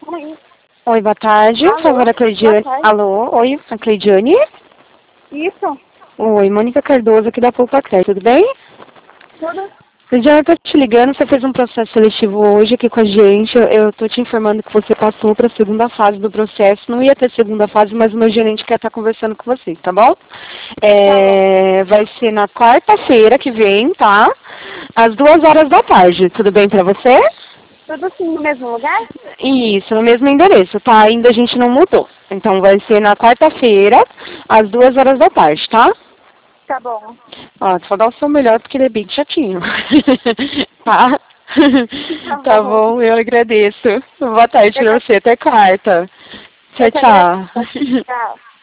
Oi. Oi, boa tarde. Por favor, a Cleidiane. Boa tarde. Alô, oi, a Cleidiane? Isso. Oi, Mônica Cardoso aqui da Poupa Crédito, tudo bem? Tudo. Cleidiane, eu tô te ligando, você fez um processo seletivo hoje aqui com a gente. Eu tô te informando que você passou para a segunda fase do processo. Não ia ter segunda fase, mas o meu gerente quer estar conversando com vocês, tá bom? Vai ser na quarta-feira que vem, tá? Às 2 horas da tarde. Tudo bem pra você? Tudo sim no mesmo lugar? Isso, no mesmo endereço, tá? Ainda a gente não mudou. Então vai ser na quarta-feira, às 2 horas da tarde, tá? Tá bom. Ó, só dá o seu melhor porque ele é bem chatinho. Tá? Tá bom, eu agradeço. Boa tarde Eu, pra você, até quarta. Tchau, eu que agradeço. tchau. Tchau.